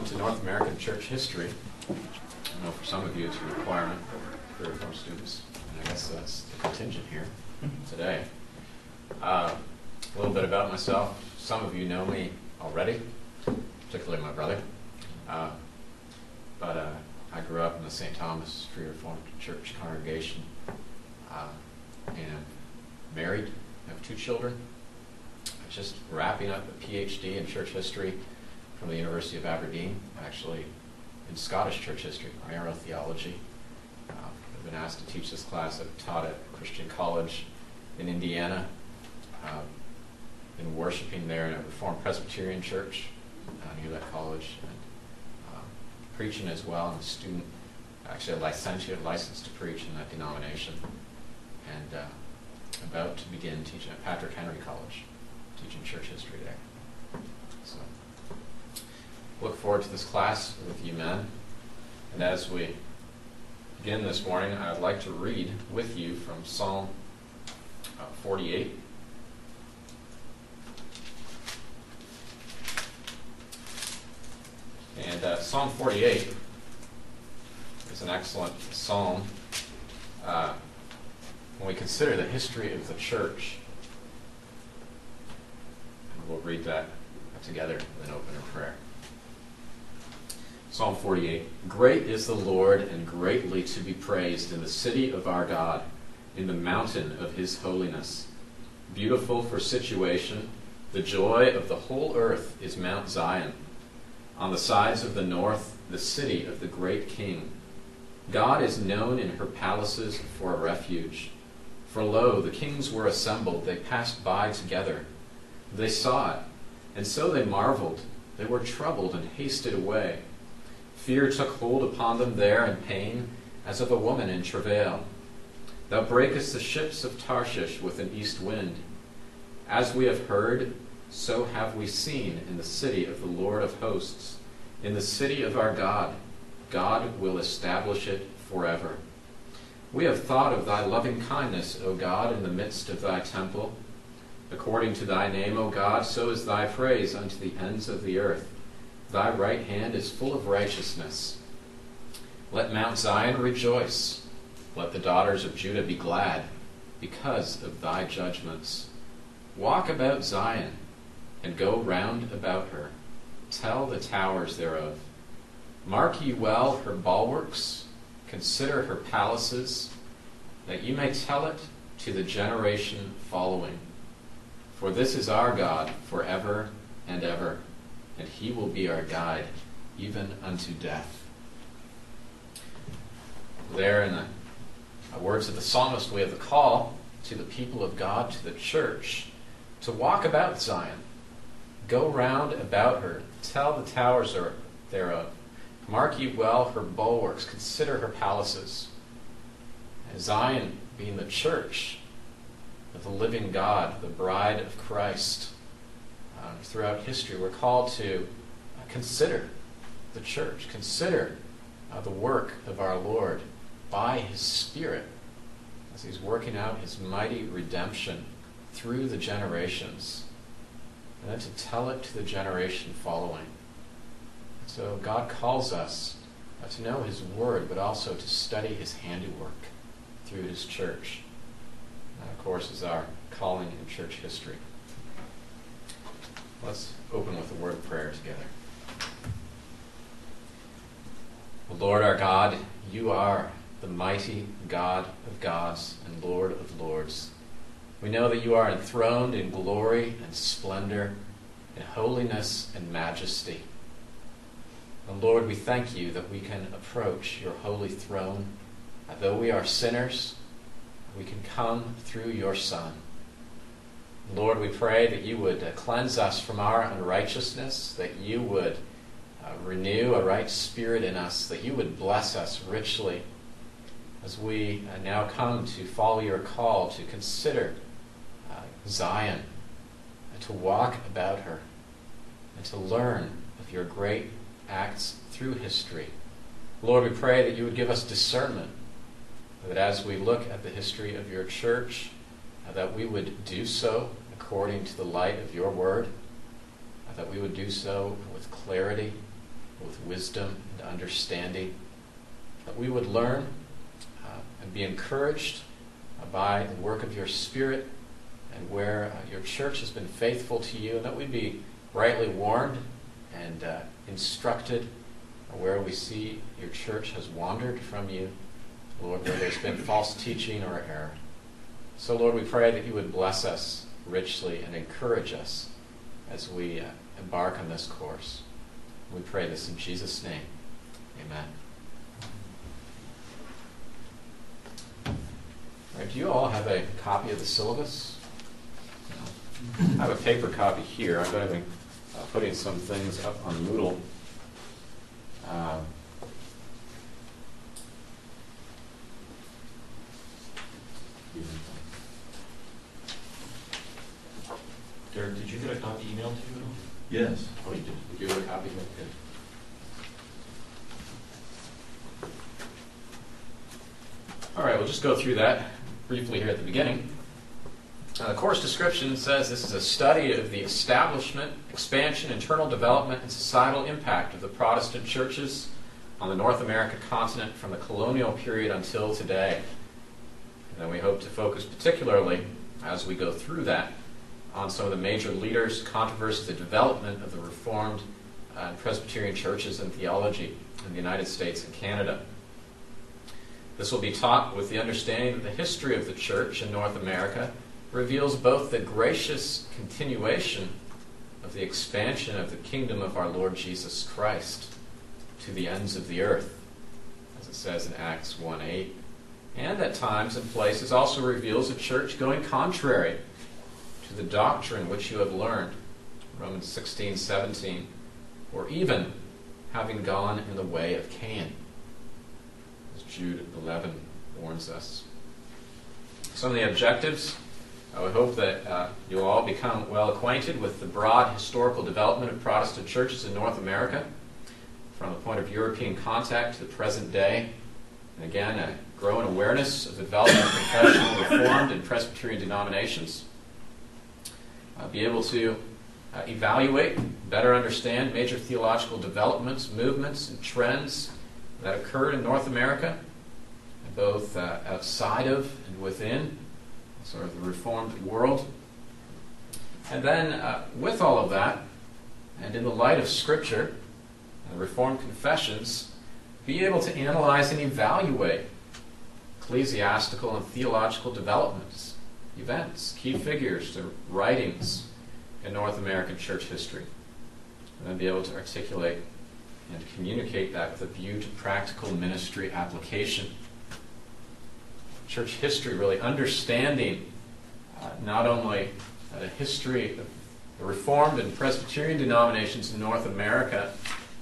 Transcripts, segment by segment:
welcome to North American Church History. I know for some of you it's a requirement for Reformed students, and I guess that's the contingent here today. A little bit about myself. Some of you know me already, particularly my brother. But I grew up in the St. Thomas Free Reformed Church congregation, and married. I have 2 children. I'm just wrapping up a PhD in church history from the University of Aberdeen, actually in Scottish church history, primary theology. I've been asked to teach this class. I've taught at Christian College in Indiana. Been worshiping there in a Reformed Presbyterian church near that college, and preaching as well. I'm a student, actually a licentiate, licensed to preach in that denomination, and about to begin teaching at Patrick Henry College, teaching church history there. So, look forward to this class with you men. And as we begin this morning, I'd like to read with you from Psalm 48. And Psalm 48 is an excellent psalm when we consider the history of the church. And we'll read that together with an opener prayer. Psalm 48. Great is the Lord, and greatly to be praised in the city of our God, in the mountain of his holiness. Beautiful for situation, the joy of the whole earth is Mount Zion. On the sides of the north, the city of the great King. God is known in her palaces for a refuge. For lo, the kings were assembled, they passed by together. They saw it, and so they marveled. They were troubled and hasted away. Fear took hold upon them there, and pain, as of a woman in travail. Thou breakest the ships of Tarshish with an east wind. As we have heard, so have we seen in the city of the Lord of hosts, in the city of our God. God will establish it forever. We have thought of thy loving kindness, O God, in the midst of thy temple. According to thy name, O God, so is thy praise unto the ends of the earth. Thy right hand is full of righteousness. Let Mount Zion rejoice. Let the daughters of Judah be glad, because of thy judgments. Walk about Zion, and go round about her. Tell the towers thereof. Mark ye well her bulwarks, consider her palaces, that ye may tell it to the generation following. For this is our God forever and ever, and he will be our guide, even unto death. There in the words of the psalmist, we have the call to the people of God, to the church, to walk about Zion. Go round about her, tell the towers thereof. Mark ye well her bulwarks, consider her palaces. And Zion being the church of the living God, the bride of Christ. Throughout history, we're called to consider the church, consider the work of our Lord by his Spirit as he's working out his mighty redemption through the generations, and then to tell it to the generation following. So God calls us to know his word, but also to study his handiwork through his church. And that, of course, is our calling in church history. Let's open with a word of prayer together. Lord our God, you are the mighty God of gods and Lord of lords. We know that you are enthroned in glory and splendor, in holiness and majesty. And Lord, we thank you that we can approach your holy throne. Though we are sinners, we can come through your Son. Lord, we pray that you would cleanse us from our unrighteousness, that you would renew a right spirit in us, that you would bless us richly as we now come to follow your call to consider Zion, and to walk about her, and to learn of your great acts through history. Lord, we pray that you would give us discernment, that as we look at the history of your church, that we would do so according to the light of your word, that we would do so with clarity, with wisdom and understanding, that we would learn and be encouraged by the work of your Spirit and where your church has been faithful to you, and that we'd be rightly warned and instructed where we see your church has wandered from you, Lord, where there's been false teaching or error. So, Lord, we pray that you would bless us richly and encourage us as we embark on this course. We pray this in Jesus' name. Amen. All right, do you all have a copy of the syllabus? No. I have a paper copy here. I'm going to be putting some things up on Moodle. Derek, did you get a copy emailed to you? Yes. Oh, you did. Did you get a copy? Good. All right, we'll just go through that briefly here at the beginning. The course description says this is a study of the establishment, expansion, internal development, and societal impact of the Protestant churches on the North American continent from the colonial period until today. And then we hope to focus particularly, as we go through that, on some of the major leaders, controversies, the development of the Reformed and Presbyterian churches and theology in the United States and Canada. This will be taught with the understanding that the history of the church in North America reveals both the gracious continuation of the expansion of the kingdom of our Lord Jesus Christ to the ends of the earth, as it says in Acts 1:8, and at times and places also reveals a church going contrary to the doctrine which you have learned, Romans 16:17, or even having gone in the way of Cain, as Jude 11 warns us. Some of the objectives: I would hope that you'll all become well acquainted with the broad historical development of Protestant churches in North America, from the point of European contact to the present day, and again, a growing awareness of the development of professional, Reformed, and Presbyterian denominations. Be able to evaluate, better understand major theological developments, movements, and trends that occurred in North America, both outside of and within sort of the Reformed world. And then with all of that, and in the light of Scripture and the Reformed confessions, be able to analyze and evaluate ecclesiastical and theological developments, events, key figures, the writings in North American church history, and then be able to articulate and communicate that with a view to practical ministry application. Church history, really understanding not only the history of the Reformed and Presbyterian denominations in North America,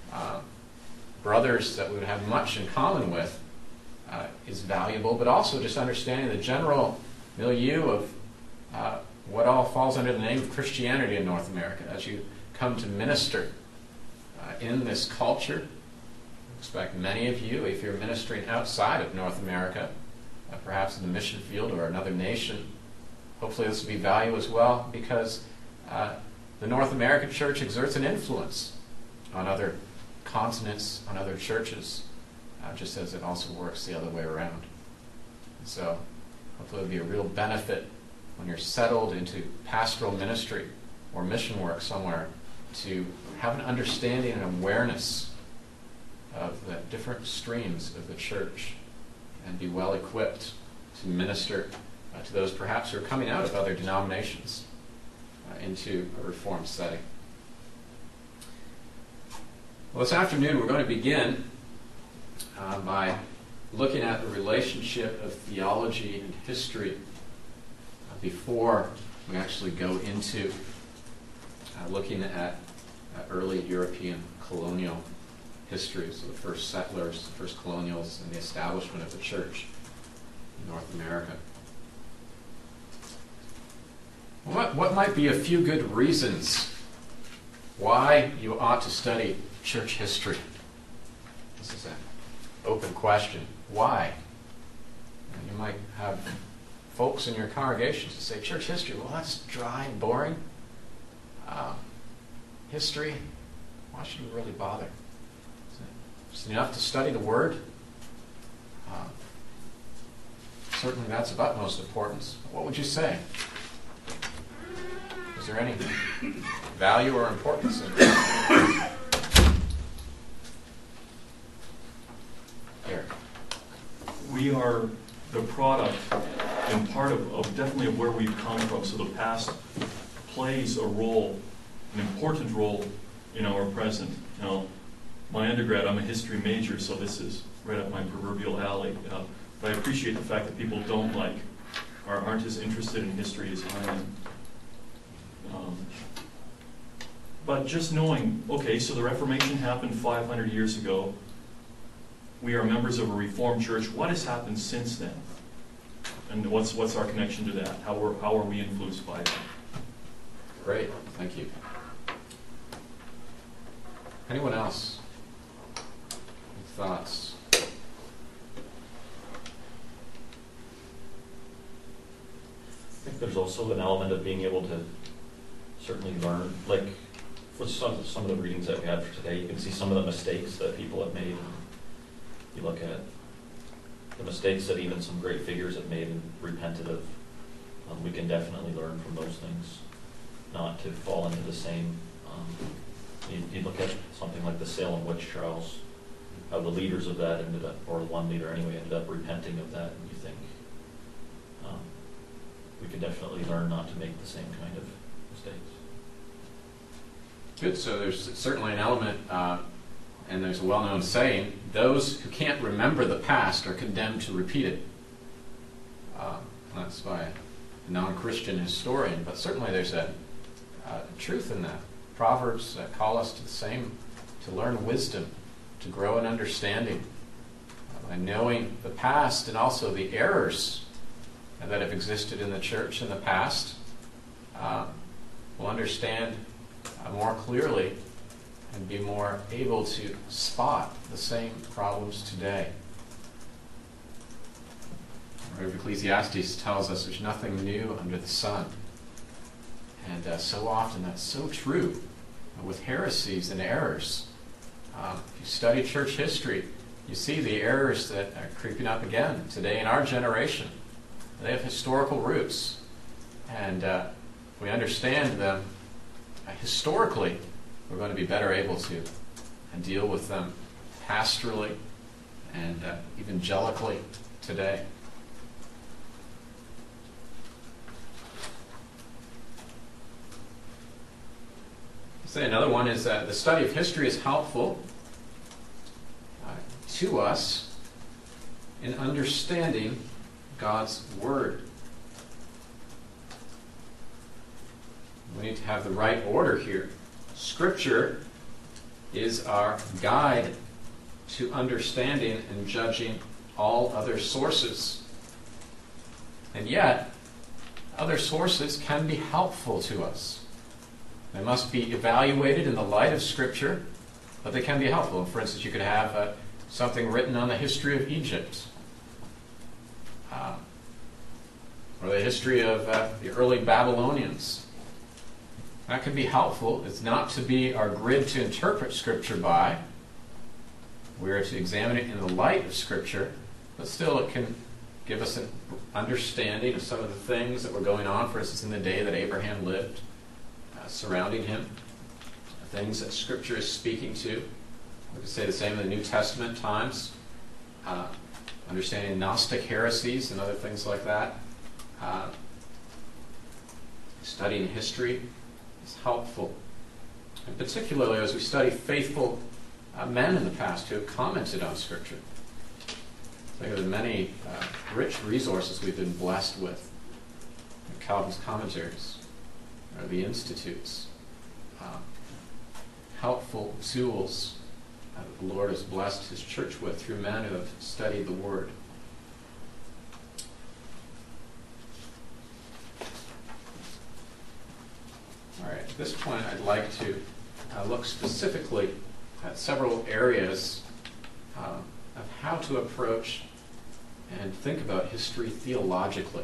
brothers that we would have much in common with, is valuable, but also just understanding the general milieu of what all falls under the name of Christianity in North America. As you come to minister in this culture, I expect many of you, if you're ministering outside of North America, perhaps in the mission field or another nation, hopefully this will be value as well, because the North American church exerts an influence on other continents, on other churches, just as it also works the other way around. And so hopefully it'll be a real benefit when you're settled into pastoral ministry or mission work somewhere to have an understanding and awareness of the different streams of the church and be well equipped to minister to those perhaps who are coming out of other denominations into a Reformed setting. Well, this afternoon we're going to begin by looking at the relationship of theology and history before we actually go into looking at early European colonial history, so the first settlers, the first colonials, and the establishment of the church in North America. What might be a few good reasons why you ought to study church history? This is an open question. Why? And you might have folks in your congregations who say, church history, well, that's dry and boring. History, why should we really bother? Is it enough to study the Word? Certainly that's of utmost importance. What would you say? Is there any value or importance in it? Here. We are the product and part of definitely of where we've come from. So the past plays a role, an important role in our present. My undergrad, I'm a history major, so this is right up my proverbial alley. But I appreciate the fact that people aren't as interested in history as I am. But just knowing, okay, so the Reformation happened 500 years ago. We are members of a Reformed church. What has happened since then? And what's our connection to that? How are we influenced by that? Great, thank you. Anyone else? Any thoughts? I think there's also an element of being able to certainly learn, like for some of the readings that we had for today, you can see some of the mistakes that people have made. You look at the mistakes that even some great figures have made and repented of. We can definitely learn from those things, not to fall into the same. You look at something like the Salem witch trials, how the leaders of that ended up, or one leader anyway, ended up repenting of that, and you think we can definitely learn not to make the same kind of mistakes. Good, so there's certainly an element, and there's a well-known saying, those who can't remember the past are condemned to repeat it. That's by a non-Christian historian, but certainly there's a truth in that. Proverbs call us to the same, to learn wisdom, to grow in understanding, by knowing the past and also the errors that have existed in the church in the past. We'll understand more clearly and be more able to spot the same problems today. Of Ecclesiastes tells us there's nothing new under the sun. And so often that's so true with heresies and errors. If you study church history, you see the errors that are creeping up again today in our generation. They have historical roots. And if we understand them historically, we're going to be better able to deal with them pastorally and evangelically today. Say another one is the study of history is helpful to us in understanding God's Word. We need to have the right order here. Scripture is our guide to understanding and judging all other sources. And yet, other sources can be helpful to us. They must be evaluated in the light of Scripture, but they can be helpful. For instance, you could have something written on the history of Egypt, or the history of the early Babylonians. That can be helpful. It's not to be our grid to interpret Scripture by. We are to examine it in the light of Scripture, but still it can give us an understanding of some of the things that were going on, for instance, in the day that Abraham lived, surrounding him, things that Scripture is speaking to. We could say the same in the New Testament times, understanding Gnostic heresies and other things like that. Studying history is helpful, and particularly as we study faithful men in the past who have commented on Scripture. Think of the many rich resources we've been blessed with. Calvin's commentaries, or the institutes, helpful tools that the Lord has blessed His church with through men who have studied the Word. All right, at this point I'd like to look specifically at several areas of how to approach and think about history theologically.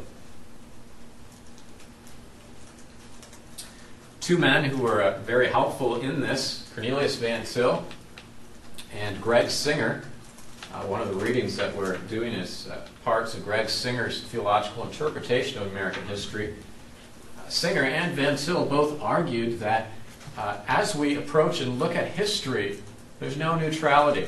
Two men who were very helpful in this, Cornelius Van Til And Greg Singer, one of the readings that we're doing is parts of Greg Singer's theological interpretation of American history. Singer and Van Til both argued that as we approach and look at history, there's no neutrality.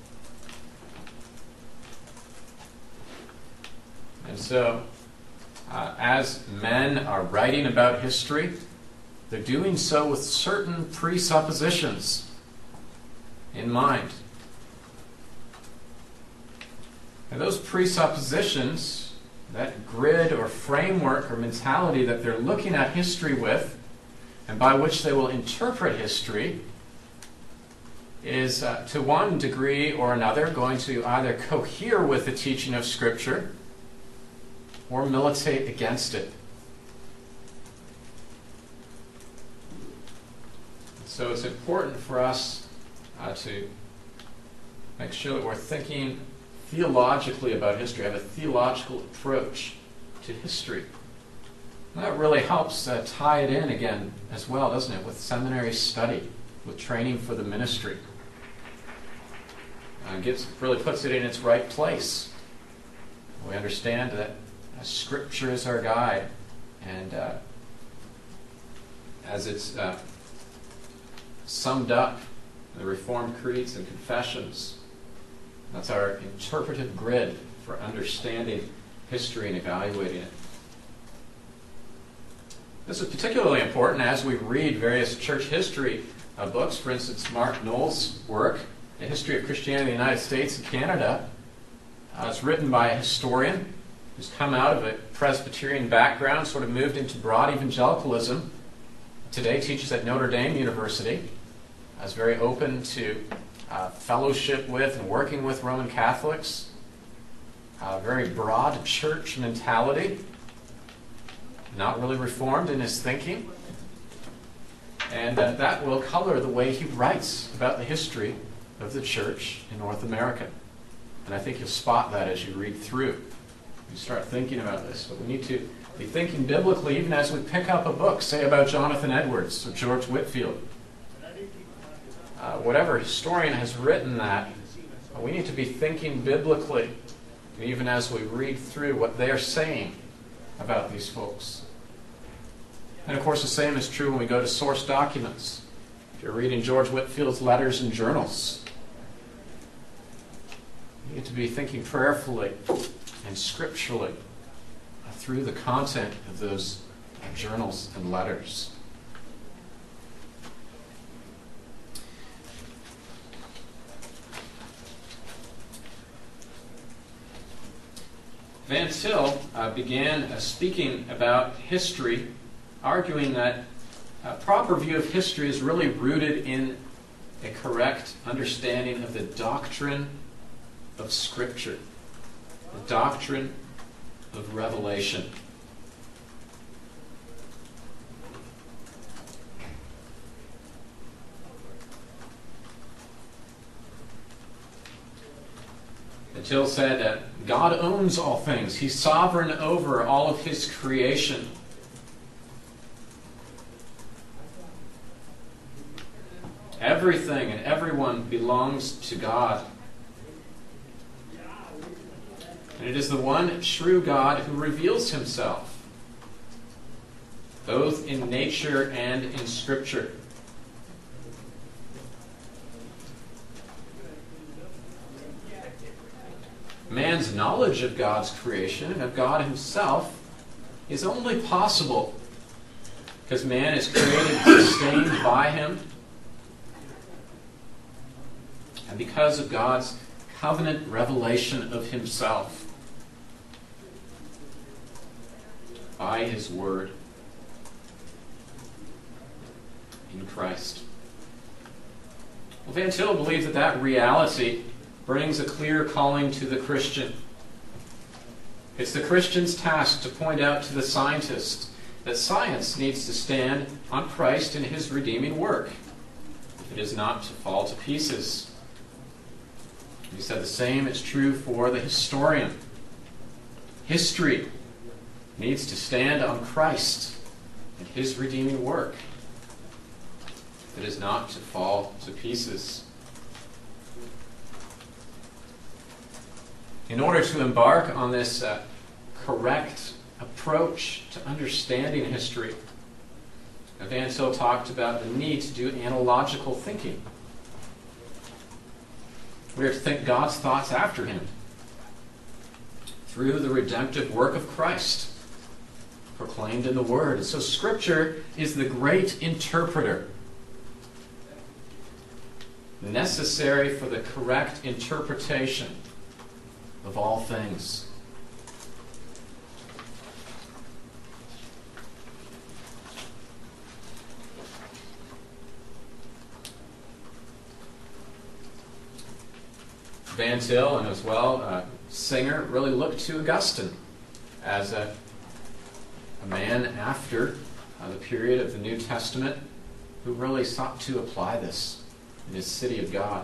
And so, as men are writing about history, they're doing so with certain presuppositions in mind. And those presuppositions, that grid or framework or mentality that they're looking at history with, and by which they will interpret history, is to one degree or another going to either cohere with the teaching of Scripture or militate against it. So it's important for us to make sure that we're thinking theologically about history, have a theological approach to history. And that really helps tie it in again as well, doesn't it, with seminary study, with training for the ministry. Really puts it in its right place. We understand that Scripture is our guide, and as it's summed up in the Reformed creeds and confessions, that's our interpretive grid for understanding history and evaluating it. This is particularly important as we read various church history books. For instance, Mark Knowles' work, A History of Christianity in the United States and Canada. It's written by a historian who's come out of a Presbyterian background, sort of moved into broad evangelicalism. Today teaches at Notre Dame University. Is very open to fellowship with and working with Roman Catholics. Very broad church mentality. Not really reformed in his thinking. And that will color the way he writes about the history of the church in North America. And I think you'll spot that as you read through. You start thinking about this. But we need to be thinking biblically even as we pick up a book, say about Jonathan Edwards or George Whitefield. Whatever historian has written that, we need to be thinking biblically even as we read through what they're saying about these folks. And of course the same is true when we go to source documents. If you're reading George Whitefield's letters and journals, you need to be thinking prayerfully and scripturally through the content of those journals and letters. Van Til began speaking about history, arguing that a proper view of history is really rooted in a correct understanding of the doctrine of Scripture, the doctrine of revelation. Van Til said that God owns all things. He's sovereign over all of His creation. Everything and everyone belongs to God. And it is the one true God who reveals Himself, both in nature and in Scripture. Man's knowledge of God's creation and of God Himself is only possible because man is created and sustained by Him, and because of God's covenant revelation of Himself by His Word in Christ. Well, Van Til believed that that reality brings a clear calling to the Christian. It's the Christian's task to point out to the scientist that science needs to stand on Christ and His redeeming work. It is not to fall to pieces. He said the same is true for the historian. History needs to stand on Christ and His redeeming work. It is not to fall to pieces. In order to embark on this correct approach to understanding history, Van Til talked about the need to do analogical thinking. We are to think God's thoughts after him through the redemptive work of Christ proclaimed in the Word. And so Scripture is the great interpreter, necessary for the correct interpretation of all things. Van Til and as well Singer really looked to Augustine as a man after the period of the New Testament who really sought to apply this in his city of God.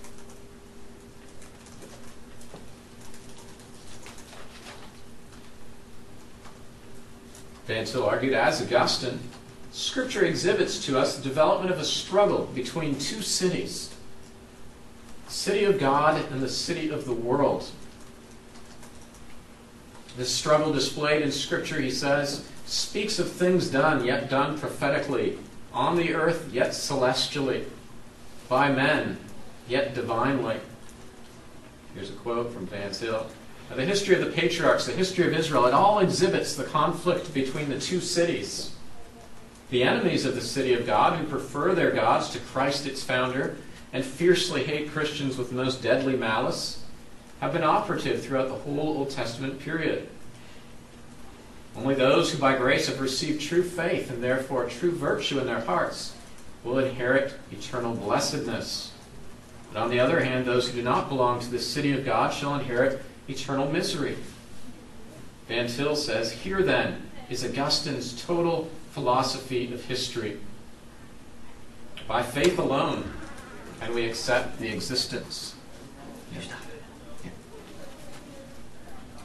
Van Til argued, as Augustine, Scripture exhibits to us the development of a struggle between two cities, the city of God and the city of the world. This struggle displayed in Scripture, he says, speaks of things done, yet done prophetically, on the earth, yet celestially, by men, yet divinely. Here's a quote from Van Til. The history of the patriarchs, the history of Israel, it all exhibits the conflict between the two cities. The enemies of the city of God, who prefer their gods to Christ its founder, and fiercely hate Christians with most deadly malice, have been operative throughout the whole Old Testament period. Only those who by grace have received true faith and therefore true virtue in their hearts will inherit eternal blessedness. But on the other hand, those who do not belong to the city of God shall inherit eternal misery. Van Til says, here then is Augustine's total philosophy of history. By faith alone can we accept the existence